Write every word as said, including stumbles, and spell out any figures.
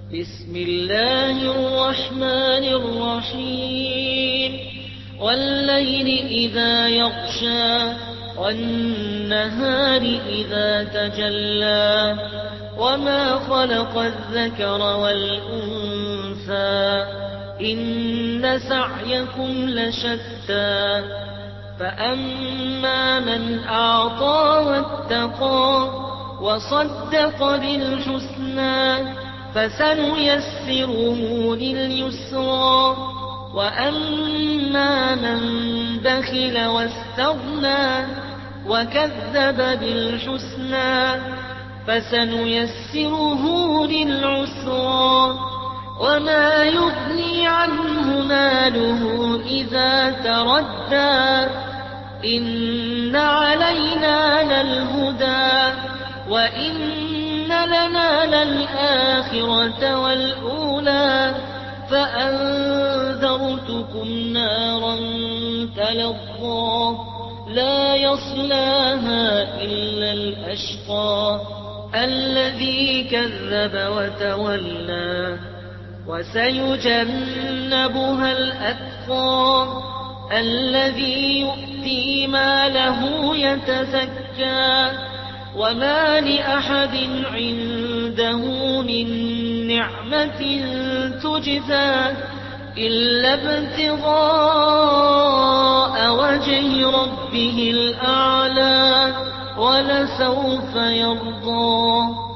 بسم الله الرحمن الرحيم والليل إذا يغشى والنهار إذا تجلى وما خلق الذكر والأنثى إن سعيكم لشتى فأما من أعطى واتقى وصدق بالحسنى فسنيسره لليسرى وأما من بخل واستغنى وكذب بالحسنى فسنيسره للعسرى وما يغني عنه ماله إذا تردى إن علينا للهدى وإن لنا للآخرة والأولى فأنذرتكم نارا تلظى لا يصلاها إلا الأشقى الذي كذب وتولى وسيجنبها الأتقى الذي يؤتي ماله يتزكى وما لأحد عنده من نعمة تجزى إلا ابتغاء وجه ربه الأعلى ولسوف يرضى.